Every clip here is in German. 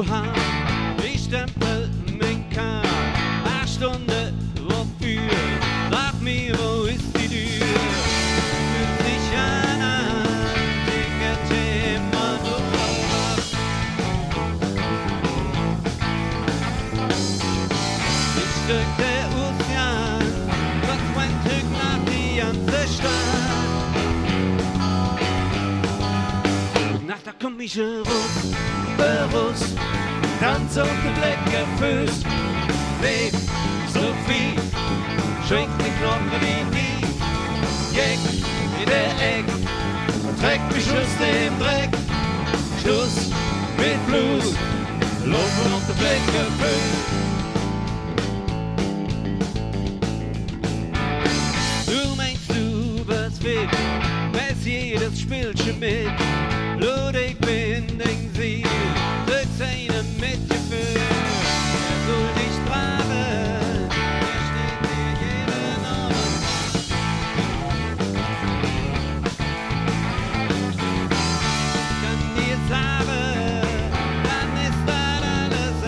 du hast. Ich stempel mein Kahn, 8 Stunden wofür. Sag mir, wo ist die Tür? Fühlt sich an, Ticket immer nur. Ich Stück der Ozean, was mein Stück nach die ganze Stadt. Nacht, da komm ich raus, tanz auf den Blecke Füß. Leb, Sophie, schwingt die Knochen wie nie. Jeck in der Eck, trägt mich aus dem Dreck. Schluss mit Blues, laufen auf den Blecke Füß. Du meinst, du wirst fit, weiß jedes Spielchen mit. Blut, ich bin den Sieg, durch seine Mitgefühl. Soll dich tragen, hier steht dir jeden Abend. Kann dir sagen, dann ist das alles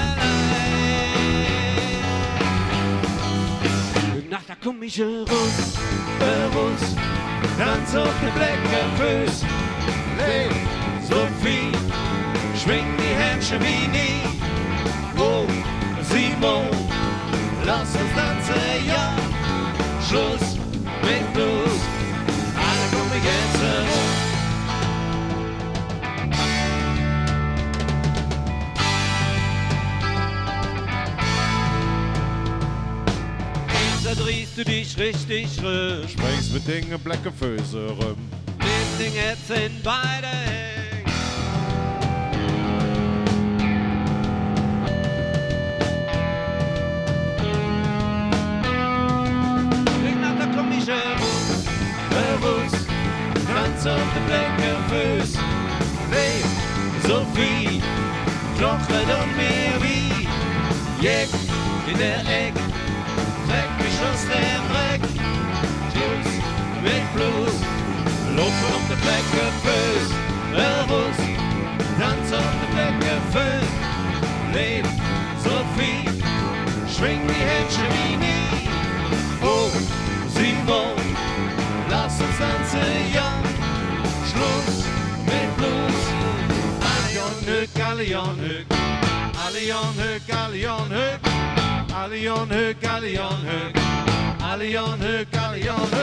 einerlei. Nacht, da komm ich raus, tanz auf den Blecke Füß. Leb, Sophie, schwing die Händchen wie nie. Oh, Simon, lass uns tanzen, ja. Schluss mit Blues, alle kommen jetzt herum. Da drehst du dich richtig rum. Springst mit Dingen blecke Füße rum. Ding jetzt in beide Hängen. Nacht, da komm ich raus, tanz auf den Blecke Füß. Leb, Sophie, knochelt um mir wie Jeck in der Eck, trägt mich aus dem Dreck. Schluss mit Blues, laufen auf der Blecke Füß, Elvis, tanz auf der Blecke Füß. Leb, Sophie, schwing die Händchen wie nie. Oh, Simon, lass uns tanzen, ja. Schluss mit Blues. Allion Hück, Allion Hück, Allion Hück, Allion Hück, Allion Hück, Allion Hück, Allion Hück, Allion Hück.